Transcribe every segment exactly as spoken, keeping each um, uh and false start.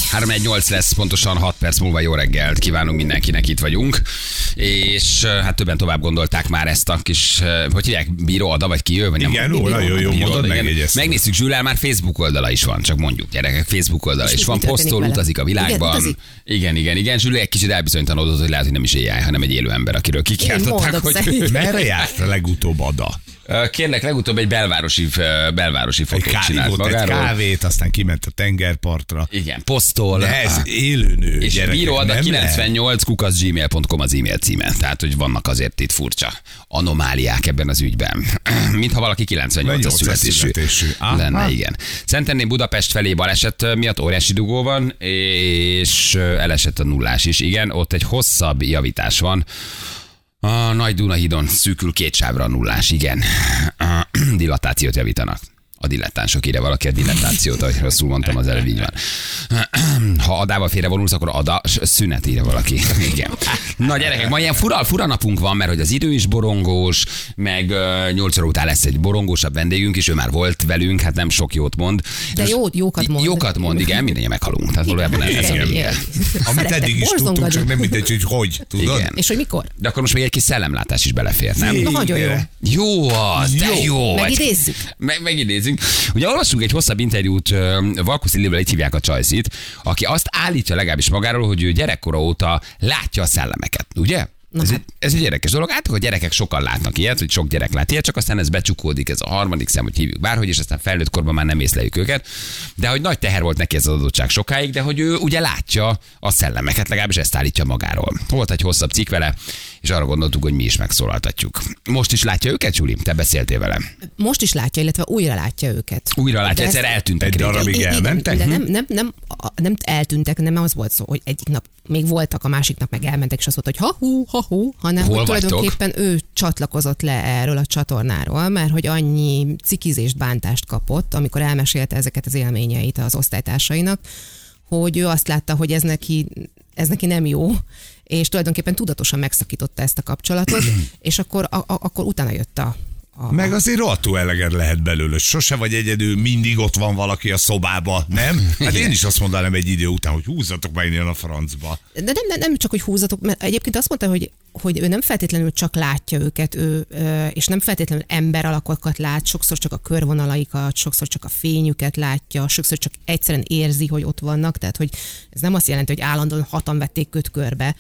három egy nyolc lesz, pontosan hat perc múlva jó reggelt kívánunk mindenkinek, itt vagyunk. És hát többen tovább gondolták már ezt a kis, hogy hívják, Bíró Ada, vagy ki jön? Vagy igen, ó, nagyon jó mondod, megjegyeztem. Megnézzük, Zsülel már Facebook oldala is van, csak mondjuk, gyerekek, Facebook oldala is van, posztol, utazik a világban. Igen, igen, igen, igen. Zsülel egy kicsit elbizonytalanodott, hogy lehet, hogy nem is éjjel, hanem egy élő ember, akiről kikiáltották, hogy... Merre járt legutóbb Ada? Kérlek, legutóbb egy belvárosi, belvárosi fotót csinált magáról. Egy kávét, aztán kiment a tengerpartra. Igen, posztol. De ez élőnő, és gyerekek, Bíró Ada kilencvennyolc kukac gmail pont com az e-mail címe. Tehát, hogy vannak azért itt furcsa anomáliák ebben az ügyben. Mintha valaki kilencvennyolcas születésű, születésű lenne, igen. Szentendrén Budapest felé baleset miatt óriási dugó van, és elesett a nullás is. Igen, ott egy hosszabb javítás van. A Nagy Dunahídon szűkül két sávra a nullás, igen. A dilatációt javítanak. A dilettánsok, írja valaki a dilettációt, ahogy rosszul mondtam, az előbb így van. Ha Adával félrevonulsz, akkor Ada szünet, írja valaki. Igen. Na gyerekek, ma ilyen fura, fura napunk van, mert hogy az idő is borongós, meg nyolc óra után lesz egy borongósabb vendégünk is, ő már volt velünk, hát nem sok jót mond. De jó, jókat mond. Jókat mond, igen, mindannyian meghalunk. Tehát valójában ez a vége. Amit eddig is tudtunk, csak nem mindegy, hogy hogy, tudod? Igen. És hogy mikor? De akkor most még egy kis szellemlátás is belefér, nem? Na, nagyon jó. Jó az, de jó. Megidézzük. Meg, megidézzük. Ugye olvassunk egy hosszabb interjút Valkusz Lilivel, így hívják a Csajszit, aki azt állítja legalábbis magáról, hogy ő gyerekkora óta látja a szellemeket, ugye? Ez, hát. egy, ez egy érdekes dolog. Általában a gyerekek sokan látnak ilyet, hogy sok gyerek lát ilyet, csak aztán ez becsukódik, ez a harmadik szem, hogy hívjuk bárhogy, és aztán felnőtt korban már nem észleljük őket. De hogy nagy teher volt neki ez az adottság sokáig, de hogy ő ugye látja a szellemeket, legalábbis ezt állítja magáról. Volt egy hosszabb cikk vele, és arra gondoltuk, hogy mi is megszólaltatjuk. Most is látja őket, Juli? Te beszéltél vele. Most is látja, illetve újra látja őket. Újra látja, egyszer eltűntek. Egy darabig elmentek? De nem, nem, nem, nem eltűntek, nem az volt szó, hogy egyik nap még voltak, a másik nap meg elmentek, és azt mondta, hogy ha-hú, ha-hú, hanem hol hogy vagytok? Tulajdonképpen ő csatlakozott le erről a csatornáról, mert hogy annyi cikizést, bántást kapott, amikor elmesélte ezeket az élményeit az osztálytársainak, hogy ő azt látta, hogy ez neki, ez neki nem jó, és tulajdonképpen tudatosan megszakította ezt a kapcsolatot, és akkor, a, a, akkor utána jött a A... Meg azért rohadtul eleged lehet belőle. Sose vagy egyedül, mindig ott van valaki a szobába, nem? Hát én is azt mondanám egy idő után, hogy húzzatok már innen a francba. De nem, nem, nem csak, hogy húzzatok, mert egyébként azt mondta, hogy, hogy ő nem feltétlenül csak látja őket, ő, és nem feltétlenül ember alakokat lát, sokszor csak a körvonalaikat, sokszor csak a fényüket látja, sokszor csak egyszerűen érzi, hogy ott vannak, tehát hogy ez nem azt jelenti, hogy állandóan hatan vették őt körbe.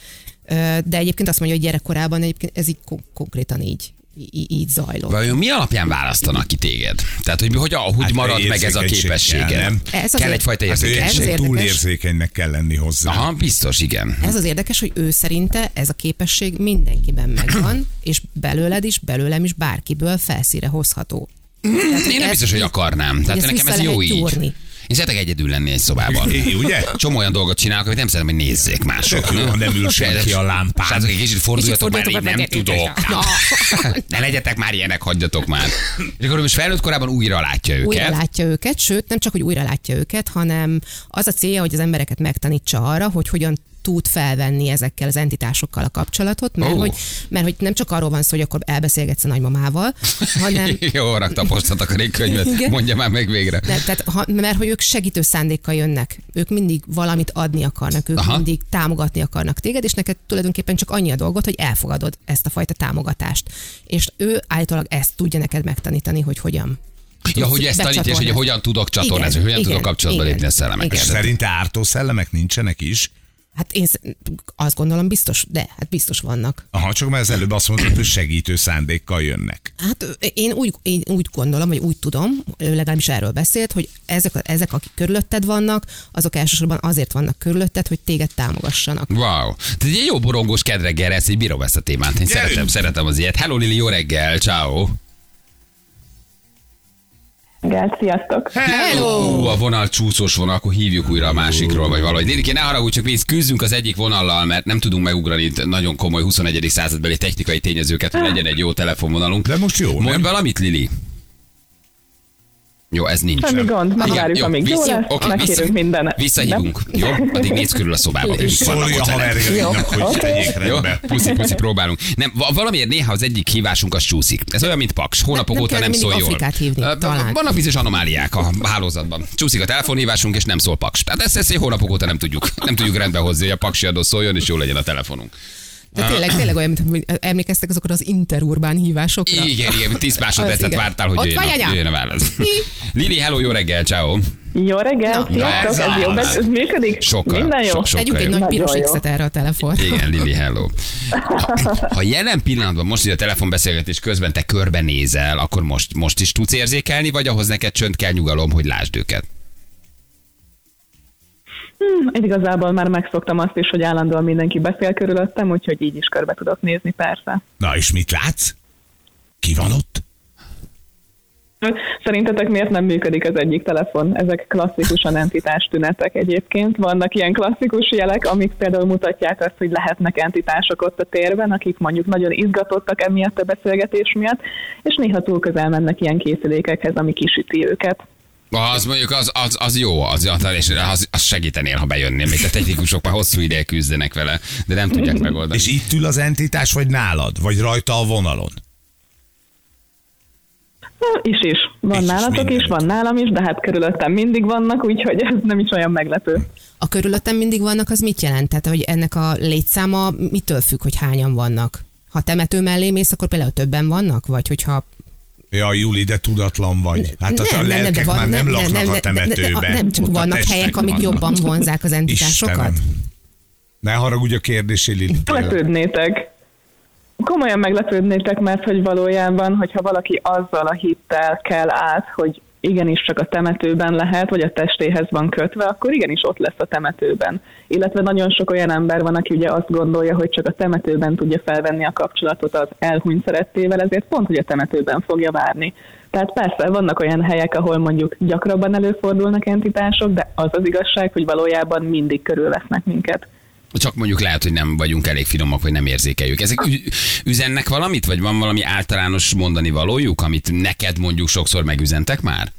De egyébként azt mondja, hogy gyerekkorában egyébként ez így konkrétan így. így zajlott. Vajon mi alapján választanak ki téged? Tehát, hogy hogy, hogy hát marad meg ez a képessége? Kell, ez kell egyfajta érzékenység. Túl érzékenynek kell lenni hozzá. Aha, biztos, igen. Ez az érdekes, hogy ő szerinte ez a képesség mindenkiben megvan, és belőled is, belőlem is bárkiből felszíre hozható. Tehát, én nem biztos, hogy akarnám. Tehát nekem ez jó így. Gyúrni. Én szeretek egyedül lenni egy szobában. É, ugye? Csomó olyan dolgot csinálok, amit nem szeretem, hogy nézzék mások. Jó, nem ül senki a lámpán. Srácok, egy kicsit forduljatok már, én nem tudok. Ne legyetek már ilyenek, hagyjatok már. És akkor most felnőtt korában újra látja őket. Újra látja őket, sőt, nem csak, hogy újra látja őket, hanem az a célja, hogy az embereket megtanítsa arra, hogy hogyan tud felvenni ezekkel az entitásokkal a kapcsolatot, mert, oh. hogy, mert hogy nem csak arról van szó, hogy akkor elbeszélgetsz a nagymamával, hanem... Jó, rakta posztot a könyvet, mondja már meg végre. De, tehát, ha, mert hogy ők segítő szándékkal jönnek, ők mindig valamit adni akarnak, ők Aha. mindig támogatni akarnak téged, és neked tulajdonképpen csak annyi a dolgot, hogy elfogadod ezt a fajta támogatást. És ő állítólag ezt tudja neked megtanítani, hogy hogyan. Ja, hogy ezt tanítja, és hogy hogyan tudok csatornázni, hogyan igen, tudok kapcsolatba lépni a szellemekkel. Szerinte ártó szellemek nincsenek is? Hát én azt gondolom biztos, de hát biztos vannak. Aha, csak már az előbb azt mondtad, hogy segítő szándékkal jönnek. Hát én úgy, én úgy gondolom, vagy úgy tudom, ő legalábbis erről beszélt, hogy ezek, ezek, akik körülötted vannak, azok elsősorban azért vannak körülötted, hogy téged támogassanak. Wow. Tehát egy jó borongós kedreggel, ezt így bírom ezt a témát. Én szeretem, szeretem az ilyet. Hello Lili, jó reggel, ciao. Reggelt, sziasztok! Hello! A vonal csúszós vonal, akkor hívjuk újra a másikról, vagy valahogy. Lilike, ne haragudj, csak mi küzdünk az egyik vonallal, mert nem tudunk megugrani nagyon komoly huszonegyedik századbeli technikai tényezőket, hogy legyen egy jó telefonvonalunk. De most jó, Mondj nem? valamit, Lili? Jó, ez nincs. Semmi gond, megvárjuk, amíg jó lesz, okay, megkérünk minden. Visszahívunk, jó? Addig nézz körül a szobába. Szólj a haverjainak, hogy tegyék rendbe. Puszi, puszi, próbálunk. Nem, valamiért néha az egyik hívásunk az csúszik. Ez olyan, mint Paks. Hónapok nem óta nem szól jól. Hívni, vannak bizonyos anomáliák a hálózatban. Csúszik a telefonhívásunk, és nem szól Paks. Tehát ezt, ezt hónapok óta nem tudjuk. Nem tudjuk rendbe hozni, hogy a Paksi adó szóljon, és jól legyen a telefonunk. De tényleg, tényleg olyan, mint emlékeztek azokra az interurbán hívásokra? Igen, igen, tíz másodpercet vártál, hogy jöjjön, jöjjön a válasz. Lili, hello, jó reggel, ciao. Jó reggel, sziasztok, ez jó, ez működik? Sokkal, minden jó? Sok, sokkal Tegyük egy jó. nagy piros X-et erre a telefon. Igen, Lili, hello. Ha, ha jelen pillanatban, most hogy a telefonbeszélgetés közben te körbenézel, akkor most, most is tudsz érzékelni, vagy ahhoz neked csönd kell, nyugalom, hogy lásd őket? Hmm, én igazából már megszoktam azt is, hogy állandóan mindenki beszél körülöttem, úgyhogy így is körbe tudok nézni, persze. Na, és mit látsz? Ki van ott? Szerintetek miért nem működik az egyik telefon? Ezek klasszikusan entitás tünetek egyébként. Vannak ilyen klasszikus jelek, amik például mutatják azt, hogy lehetnek entitások ott a térben, akik mondjuk nagyon izgatottak emiatt a beszélgetés miatt, és néha túl közel mennek ilyen készülékekhez, ami kisüti őket. Az mondjuk az, az, az jó, az, az, az segítenél, ha bejönnél, még a technikusok már hosszú ideje küzdenek vele, de nem tudják megoldani. És itt ül az entitás, vagy nálad? Vagy rajta a vonalon? Is is. Van is nálatok is, van nálam is, de hát körülöttem mindig vannak, úgyhogy ez nem is olyan meglepő. A körülöttem mindig vannak, az mit jelent? Tehát, hogy ennek a létszáma mitől függ, hogy hányan vannak? Ha temető mellé mész, akkor például többen vannak? Vagy hogyha... Ja, Júli, de tudatlan vagy. Hát az a lelkek van, már nem, nem laknak nem, a temetőben. Nem, nem csak ott vannak helyek, amik vannak. jobban vonzák az entitásokat? Istenem. Ne haragudj a kérdésé, Lili. Meglepődnétek. Komolyan meglepődnétek, mert hogy valójában, hogyha valaki azzal a hittel kell át, hogy igenis csak a temetőben lehet, vagy a testéhez van kötve, akkor igenis ott lesz a temetőben. Illetve nagyon sok olyan ember van, aki ugye azt gondolja, hogy csak a temetőben tudja felvenni a kapcsolatot az elhunyt szerettével, ezért pont, hogy a temetőben fogja várni. Tehát persze vannak olyan helyek, ahol mondjuk gyakrabban előfordulnak entitások, de az az igazság, hogy valójában mindig körülvesznek minket. Csak mondjuk lehet, hogy nem vagyunk elég finomak, hogy nem érzékeljük. Ezek üzennek valamit, vagy van valami általános mondani valójuk, amit neked mondjuk sokszor megüzentek már?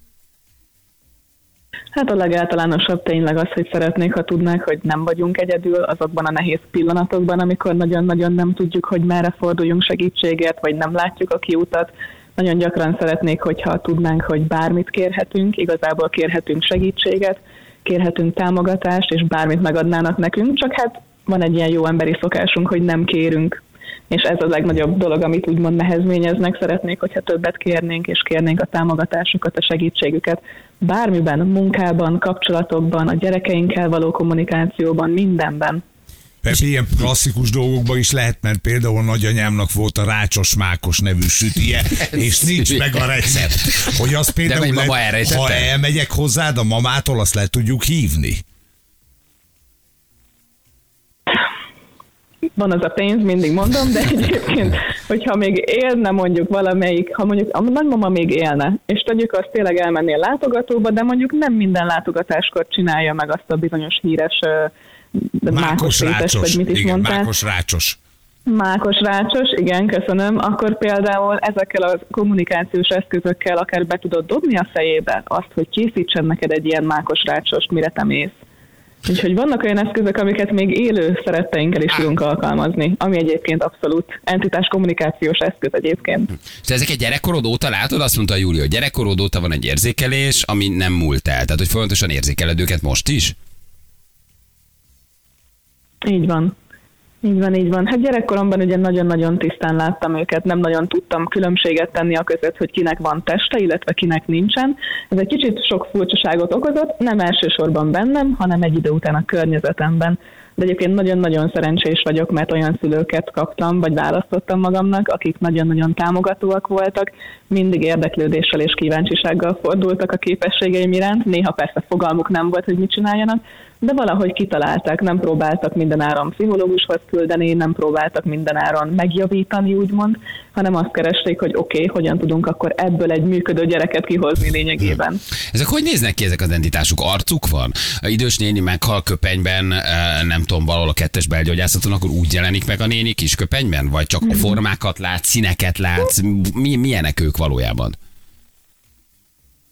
Hát a legáltalánosabb tényleg az, hogy szeretnék, ha tudnák, hogy nem vagyunk egyedül azokban a nehéz pillanatokban, amikor nagyon-nagyon nem tudjuk, hogy merre forduljunk segítségért, vagy nem látjuk a kiutat. Nagyon gyakran szeretnék, hogyha tudnánk, hogy bármit kérhetünk, igazából kérhetünk segítséget, kérhetünk támogatást, és bármit megadnának nekünk, csak hát van egy ilyen jó emberi szokásunk, hogy nem kérünk. És ez a legnagyobb dolog, amit úgymond nehezményeznek. Szeretnék, hogyha többet kérnénk, és kérnénk a támogatásukat, a segítségüket. Bármiben, munkában, kapcsolatokban, a gyerekeinkkel való kommunikációban, mindenben. Persze ilyen klasszikus dolgokban is lehet, mert például nagyanyámnak volt a rácsos mákos nevű sütije, és nincs meg a recept. Hogy az például, lehet, ha elmegyek hozzád a mamától, azt le tudjuk hívni. Van az a pénz, mindig mondom, de egyébként, hogyha még élne mondjuk valamelyik, ha mondjuk a nagymama még élne, és tegyük azt tényleg elmennél látogatóba, de mondjuk nem minden látogatáskor csinálja meg azt a bizonyos híres uh, mákos rétes, vagy mit is igen, mondtál. mákos rácsos. Mákos rácsos, igen, köszönöm. Akkor például ezekkel a kommunikációs eszközökkel akár be tudod dobni a fejébe azt, hogy készítsen neked egy ilyen mákos rácsost, mire te mész. Úgyhogy vannak olyan eszközök, amiket még élő szeretteinkkel is tudunk alkalmazni, ami egyébként abszolút entitás kommunikációs eszköz egyébként. És ezeket gyerekkorod óta látod? Azt mondta Júlia, hogy gyerekkorod óta van egy érzékelés, ami nem múlt el. Tehát, hogy folyamatosan érzékeled őket most is? Így van. Így van, így van. Hát gyerekkoromban ugye nagyon-nagyon tisztán láttam őket, nem nagyon tudtam különbséget tenni a között, hogy kinek van teste, illetve kinek nincsen. Ez egy kicsit sok furcsaságot okozott, nem elsősorban bennem, hanem egy idő után a környezetemben. De egyébként nagyon-nagyon szerencsés vagyok, mert olyan szülőket kaptam, vagy választottam magamnak, akik nagyon-nagyon támogatóak voltak, mindig érdeklődéssel és kíváncsisággal fordultak a képességeim iránt, néha persze fogalmuk nem volt, hogy mit csináljanak, de valahogy kitalálták, nem próbáltak mindenáron pszichológushoz küldeni, nem próbáltak mindenáron megjavítani, úgymond, hanem azt keresték, hogy oké, okay, hogyan tudunk akkor ebből egy működő gyereket kihozni lényegében. Ezek hogy néznek ki, ezek az entitások? Arcuk van? A idős néni meghal köpenyben, nem tudom, valahol a kettes belgyógyászaton, akkor úgy jelenik meg a néni kis köpenyben? Vagy csak formákat látsz, színeket látsz? Mi, milyenek ők valójában?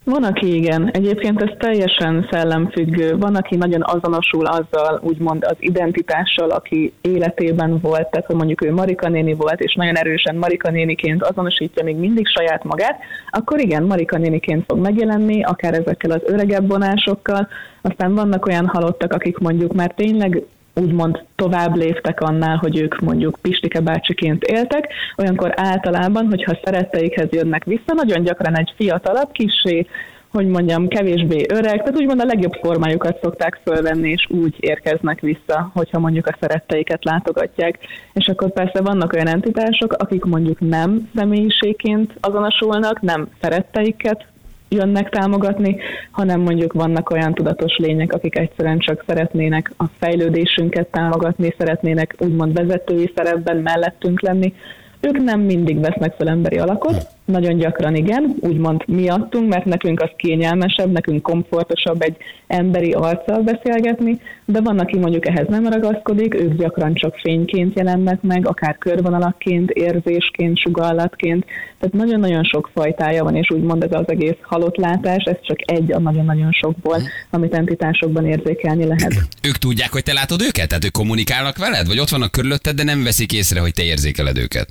Van, aki igen. Egyébként ez teljesen szellemfüggő. Van, aki nagyon azonosul azzal, úgymond az identitással, aki életében volt, tehát hogy mondjuk ő Marika néni volt, és nagyon erősen Marika néniként azonosítja még mindig saját magát, akkor igen, Marika néniként fog megjelenni, akár ezekkel az öregebb vonásokkal. Aztán vannak olyan halottak, akik mondjuk már tényleg úgymond tovább léptek annál, hogy ők mondjuk Pistike bácsiként éltek, olyankor általában, hogyha szeretteikhez jönnek vissza, nagyon gyakran egy fiatalabb, kissé, hogy mondjam, kevésbé öreg, tehát úgymond a legjobb formájukat szokták fölvenni, és úgy érkeznek vissza, hogyha mondjuk a szeretteiket látogatják. És akkor persze vannak olyan entitások, akik mondjuk nem személyiségként azonosulnak, nem szeretteiket jönnek támogatni, hanem mondjuk vannak olyan tudatos lények, akik egyszerűen csak szeretnének a fejlődésünket támogatni, szeretnének úgymond vezetői szerepben mellettünk lenni. Ők nem mindig vesznek fel emberi alakot, nagyon gyakran igen, úgymond miattunk, mert nekünk az kényelmesebb, nekünk komfortosabb egy emberi arccal beszélgetni, de van, aki mondjuk ehhez nem ragaszkodik, ők gyakran csak fényként jelennek meg, akár körvonalakként, érzésként, sugallatként, tehát nagyon-nagyon sok fajtája van, és úgymond ez az egész halottlátás, ez csak egy a nagyon-nagyon sokból, amit entitásokban érzékelni lehet. Ők tudják, hogy te látod őket? Tehát ők kommunikálnak veled? Vagy ott vannak körülötted, de nem veszik észre, hogy te érzékeled őket?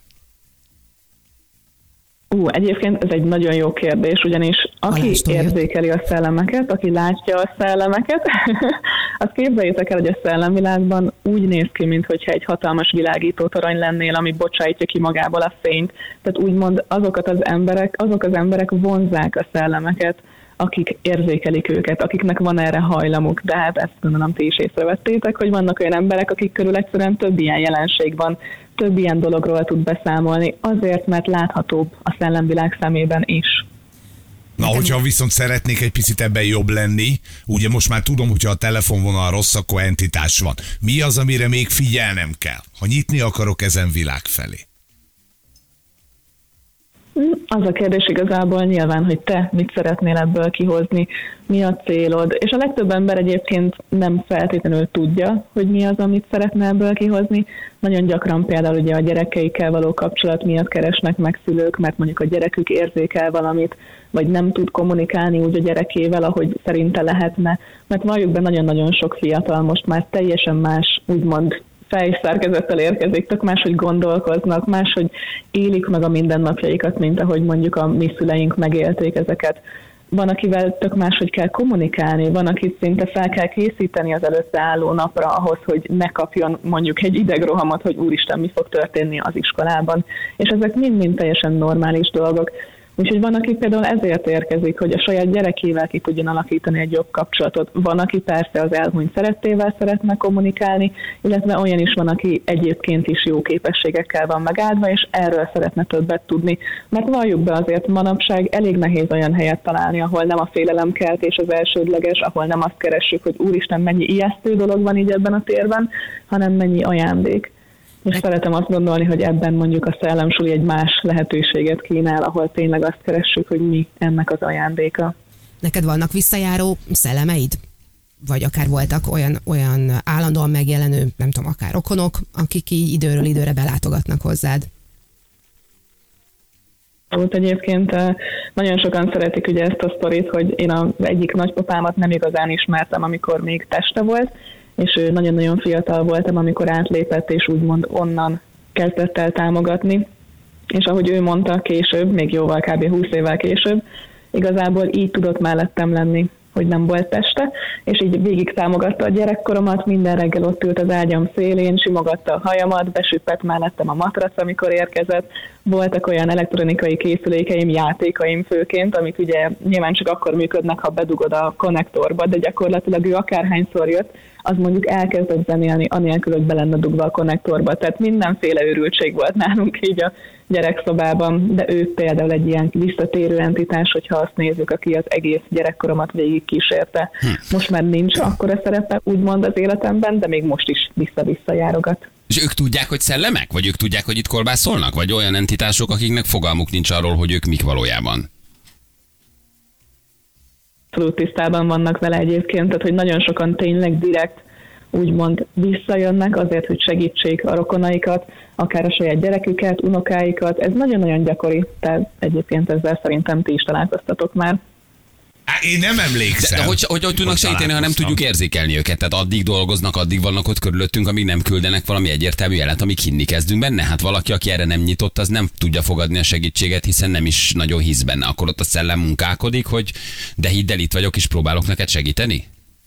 Ú, egyébként ez egy nagyon jó kérdés, ugyanis aki Alástól érzékeli a szellemeket, aki látja a szellemeket, azt képzeljétek el, hogy a szellemvilágban úgy néz ki, mintha egy hatalmas világító torony lennél, ami bocsájtja ki magából a fényt. Tehát úgymond azokat az emberek, azok az emberek vonzzák a szellemeket, akik érzékelik őket, akiknek van erre hajlamuk, de hát ezt gondolom ti is észrevettétek, hogy vannak olyan emberek, akik körül egyszerűen több ilyen jelenség van, több ilyen dologról tud beszámolni, azért, mert láthatóbb a szellemvilág szemében is. Na, hogyha viszont szeretnék egy picit ebben jobb lenni, ugye most már tudom, hogyha a telefonvonal rossz, akkor entitás van. Mi az, amire még figyelnem kell, ha nyitni akarok ezen világ felé? Az a kérdés igazából nyilván, hogy te mit szeretnél ebből kihozni, mi a célod, és a legtöbb ember egyébként nem feltétlenül tudja, hogy mi az, amit szeretne ebből kihozni. Nagyon gyakran például ugye a gyerekeikkel való kapcsolat miatt keresnek meg szülők, mert mondjuk a gyerekük érzékel valamit, vagy nem tud kommunikálni úgy a gyerekével, ahogy szerinte lehetne, mert valljuk be, nagyon-nagyon sok fiatal most már teljesen más, úgymond fejszerkezettel érkezik, tök máshogy gondolkoznak, máshogy élik meg a mindennapjaikat, mint ahogy mondjuk a mi szüleink megélték ezeket. Van, akivel tök máshogy kell kommunikálni, van, akit szinte fel kell készíteni az előtte álló napra ahhoz, hogy ne kapjon mondjuk egy idegrohamot, hogy úristen, mi fog történni az iskolában. És ezek mind-mind teljesen normális dolgok. Úgyhogy van, aki például ezért érkezik, hogy a saját gyerekével ki tudjon alakítani egy jobb kapcsolatot. Van, aki persze az elhunyt szerettével szeretne kommunikálni, illetve olyan is van, aki egyébként is jó képességekkel van megáldva, és erről szeretne többet tudni. Mert valljuk be, azért manapság elég nehéz olyan helyet találni, ahol nem a félelemkeltés az elsődleges, ahol nem azt keressük, hogy úristen, mennyi ijesztő dolog van így ebben a térben, hanem mennyi ajándék. És szeretem azt gondolni, hogy ebben mondjuk a szellemsuli egy más lehetőséget kínál, ahol tényleg azt keressük, hogy mi ennek az ajándéka. Neked vannak visszajáró szellemeid? Vagy akár voltak olyan, olyan állandóan megjelenő, nem tudom, akár rokonok, akik így időről időre belátogatnak hozzád? Volt egyébként nagyon sokan szeretik ugye ezt a sztorit, hogy én az egyik nagypapámat nem igazán ismertem, amikor még teste volt, és ő nagyon-nagyon fiatal voltam, amikor átlépett, és úgymond onnan kezdett el támogatni. És ahogy ő mondta később, még jóval kb. húsz évvel később, igazából így tudott mellettem lenni, hogy nem volt teste, és így végig támogatta a gyerekkoromat, minden reggel ott ült az ágyam szélén, simogatta a hajamat, besüppett mellettem a matrac, amikor érkezett. Voltak olyan elektronikai készülékeim, játékaim főként, amik ugye nyilván csak akkor működnek, ha bedugod a konnektorba, de gyakorlatilag ő akárhányszor jött, az mondjuk elkezdett zenélni, anélkül, hogy be lenne dugva a konnektorba. Tehát mindenféle őrültség volt nálunk így a gyerekszobában, de ő például egy ilyen visszatérő entitás, hogyha azt nézzük, aki az egész gyerekkoromat végig kísérte. Hm. Most már nincs akkora szerepe, úgymond az életemben, de még most is vissza-vissza járogat. És ők tudják, hogy szellemek? Vagy ők tudják, hogy itt kolbászolnak? Vagy olyan entitások, akiknek fogalmuk nincs arról, hogy ők mik valójában? Abszolút tisztában vannak vele egyébként, tehát hogy nagyon sokan tényleg direkt úgymond visszajönnek azért, hogy segítsék a rokonaikat, akár a saját gyereküket, unokáikat. Ez nagyon-nagyon gyakori, tehát egyébként ezzel szerintem ti is találkoztatok már. Én nem emlékszem. De, de hogy, hogy, hogy tudnak segíteni, ha nem tudjuk érzékelni őket? Tehát addig dolgoznak, addig vannak ott körülöttünk, amíg nem küldenek valami egyértelmű jelet, amíg hinni kezdünk benne. Hát valaki, aki erre nem nyitott, az nem tudja fogadni a segítséget, hiszen nem is nagyon hisz benne. Akkor ott a szellem munkálkodik, hogy de hidd el, itt vagyok, és próbálok neked segíteni?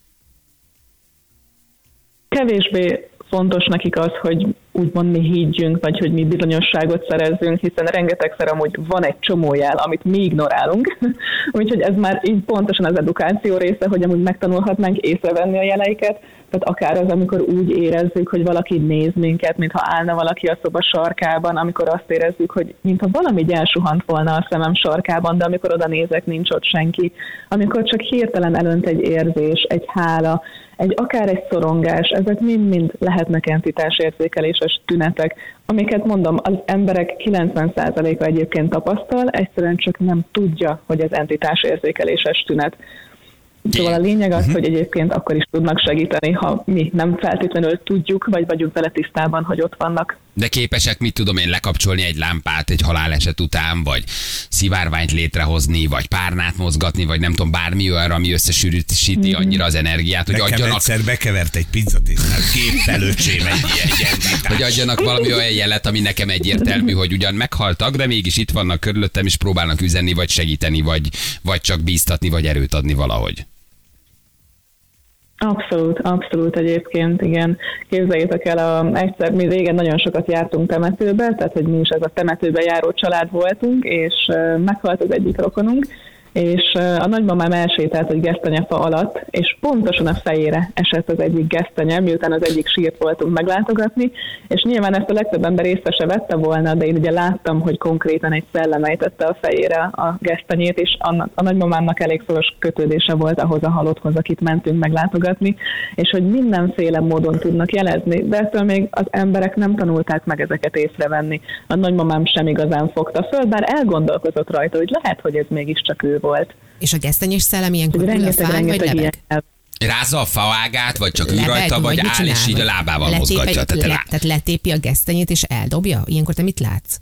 Kevésbé fontos nekik az, hogy úgymond mi higgyünk, vagy hogy mi bizonyosságot szerezzünk, hiszen rengetegszer amúgy van egy csomó jel, amit mi ignorálunk, úgyhogy ez már így pontosan az edukáció része, hogy amúgy megtanulhatnánk észrevenni a jeleiket, tehát akár az, amikor úgy érezzük, hogy valaki néz minket, mintha állna valaki a szoba sarkában, amikor azt érezzük, hogy mintha valami elsuhant volna a szemem sarkában, de amikor oda nézek, nincs ott senki, amikor csak hirtelen elönt egy érzés, egy hála, egy akár egy szorongás, ezek mind-mind lehetnek entitásérzékeléses tünetek, amiket mondom, az emberek kilencven százaléka egyébként tapasztal, egyszerűen csak nem tudja, hogy ez entitásérzékeléses tünet. Szóval a lényeg az, hogy egyébként akkor is tudnak segíteni, ha mi nem feltétlenül tudjuk, vagy vagyunk vele tisztában, hogy ott vannak. De képesek, mit tudom én, lekapcsolni egy lámpát egy haláleset után, vagy szivárványt létrehozni, vagy párnát mozgatni, vagy nem tudom, bármi olyan, ami összesűrűsíti mm-hmm. annyira az energiát, hogy Nekem adjanak... egyszer bekevert egy pizzatésztát, géppelőcsém egy ilyen hogy adjanak valami olyan jelet, ami nekem egyértelmű, hogy ugyan meghaltak, de mégis itt vannak körülöttem, és próbálnak üzenni, vagy segíteni, vagy, vagy csak bíztatni, vagy erőt adni valahogy. Abszolút, abszolút egyébként, igen. Képzeljétek el, a, egyszer mi régen nagyon sokat jártunk temetőbe, tehát hogy mi is ez a temetőbe járó család voltunk, és uh, meghalt az egyik rokonunk, és uh, a nagymamám elsétált egy gesztenyefa alatt, és pontosan a fejére esett az egyik gesztenye, miután az egyik sírt voltunk meglátogatni, és nyilván ezt a legtöbb ember észre se vette volna, de én ugye láttam, hogy konkrétan egy szellem ejtette a fejére a gesztenyét, és annak, a nagymamámnak elég szoros kötődése volt ahhoz a halotthoz, akit mentünk meglátogatni, és hogy mindenféle módon tudnak jelezni, de ettől még az emberek nem tanulták meg ezeket észrevenni. A nagymamám sem igazán fogta föl, bár elgondolkozott rajta, hogy lehet, hogy ez mégiscsak ő volt. És a gesztenyés szellem ilyenkor ül a fán, vagy lebeg? Rázza a faágát, vagy csak ül rajta, vagy áll, és így a lábával Letép mozgatja. Egy, tehát, le, tehát letépi a gesztenyét, és eldobja? Ilyenkor te mit látsz?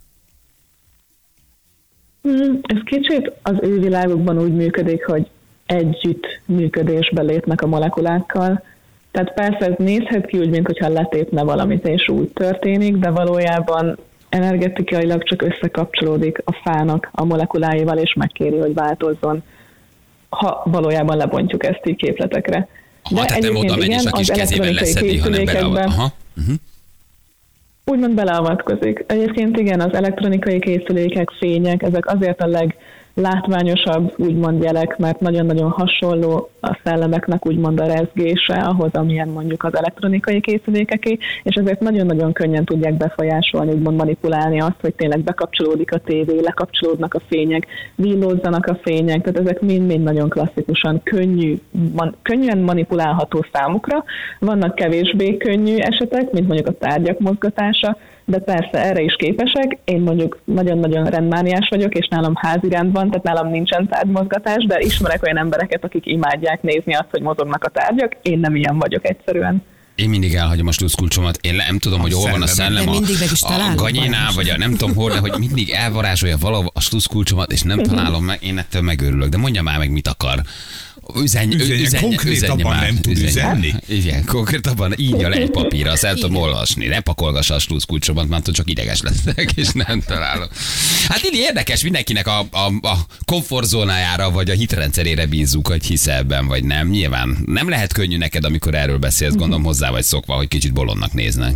Hmm, ez kicsit az ő világukban úgy működik, hogy együtt működésbe lépnek a molekulákkal. Tehát persze ez nézhet ki úgy, mintha letépne valamit, és úgy történik, de valójában energetikailag csak összekapcsolódik a fának a molekuláival, és megkéri, hogy változzon, ha valójában lebontjuk ezt így képletekre. Aha, de tehát nem oda megy, és a kis kezében leszedi, hanem beleavatkozik. Aha. Uh-huh. Úgymond beleavatkozik. Egyébként igen, az elektronikai készülékek, fények, ezek azért a leglátványosabb úgymond jelek, mert nagyon-nagyon hasonló a szellemeknek úgymond a rezgése ahhoz, amilyen mondjuk az elektronikai készülékeké, és ezért nagyon-nagyon könnyen tudják befolyásolni, úgymond manipulálni azt, hogy tényleg bekapcsolódik a tévé, lekapcsolódnak a fények, villózzanak a fények, tehát ezek mind-mind nagyon klasszikusan könnyű, man, könnyen manipulálható számukra. Vannak kevésbé könnyű esetek, mint mondjuk a tárgyak mozgatása, de persze erre is képesek. Én mondjuk nagyon-nagyon rendmániás vagyok, és nálam házirend van, tehát nálam nincsen tárgymozgatás, de ismerek olyan embereket, akik imádják nézni azt, hogy mozognak a tárgyak. Én nem ilyen vagyok egyszerűen. Én mindig elhagyom a sluszkulcsomat. Én nem tudom, hogy hol van a szellem, a, a ganyénál, vagy a nem tudom hol, de hogy mindig elvarázsolja valahol a sluszkulcsomat, és nem találom meg, én ettől megőrülök. De mondja már meg, mit akar. Üzenj, üzenj, üzenj, konkrétabban nem tud üzenni. Igen, konkrétabban így le egy papírra, azt el tudom olvasni. Ne pakolgassa a sluszkulcsomat, mert csak ideges leszek, és nem találom. Hát így érdekes, mindenkinek a, a, a komfortzónájára, vagy a hitrendszerére bízzuk, hogy hisz ebben, vagy nem. Nyilván nem lehet könnyű neked, amikor erről beszélsz, gondolom hozzá vagy szokva, hogy kicsit bolondnak néznek.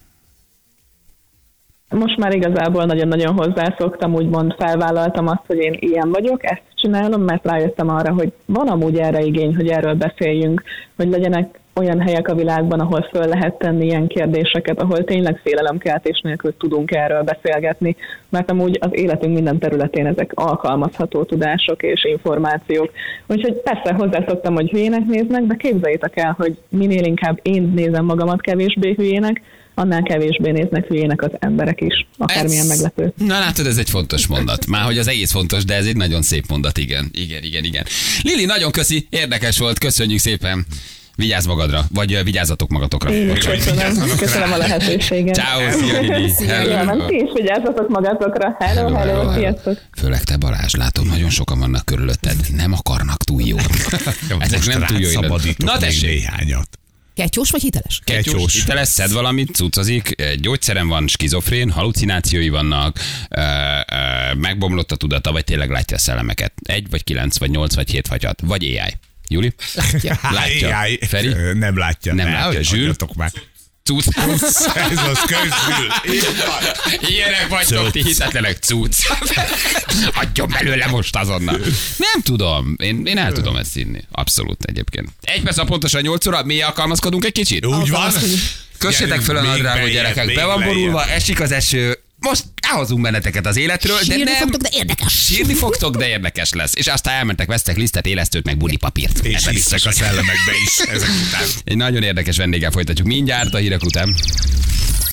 Most már igazából nagyon-nagyon hozzászoktam, úgymond felvállaltam azt, hogy én ilyen vagyok, ezt csinálom, mert rájöttem arra, hogy van amúgy erre igény, hogy erről beszéljünk, hogy legyenek olyan helyek a világban, ahol föl lehet tenni ilyen kérdéseket, ahol tényleg félelemkeltés nélkül tudunk erről beszélgetni, mert amúgy az életünk minden területén ezek alkalmazható tudások és információk. Úgyhogy persze hozzászoktam, hogy hülyének néznek, de képzeljétek el, hogy minél inkább én nézem magamat kevésbé hülyének, annál kevésbé néznek hülyének az emberek is, akármilyen ez, meglepő. Na látod, ez egy fontos mondat. Már hogy az egész fontos, de ez egy nagyon szép mondat, igen. Igen, igen, igen. Lili, nagyon köszi, érdekes volt, köszönjük szépen. Vigyázz magadra, vagy vigyázzatok magatokra. Én is köszönöm. Köszönöm a lehetőséget. Ciao, szia Gigi. Ti is vigyázzatok magatokra. Hello, hello, hello. Sziasztok. Főleg te, Balázs, látom, nagyon sokan vannak körülötted, nem akarnak túl jó. Ezek nem túl jó. Na tessék. Néhányat. Ketyós vagy hiteles? Ketyós, hiteles, szed valamit, cuccozik, gyógyszerem van, skizofrén, halucinációi vannak, ö, ö, megbomlott a tudata, vagy tényleg látja a szellemeket. Egy, vagy kilenc, vagy nyolc, vagy hét, vagy hat. Vagy á i. Júli? Látja. Látja. á i. Feri? Nem látja. Nem ne, látja. Zsűr? Cucc. Ez az közül. Ilyenek vagytok, ti hitetlenek, cucc. Adjon belőle most azonnal. Nem tudom, én, én el tudom ezt hinni. Abszolút egyébként. Egy perc a pontosan nyolc óra, mi alkalmazkodunk egy kicsit? Úgy van. Kössétek föl a nadrágot, gyerekek. Be van borulva, esik az eső. Most elhozunk benneteket az életről, Sírni de nem... fogtok, de érdekes. Sírni fogtok, de érdekes lesz. És aztán elmentek, vesztek lisztet, élesztőt, meg bulipapírt. És hiszek a szellemekbe is ezek után. Egy nagyon érdekes vendéggel folytatjuk mindjárt a hírek után.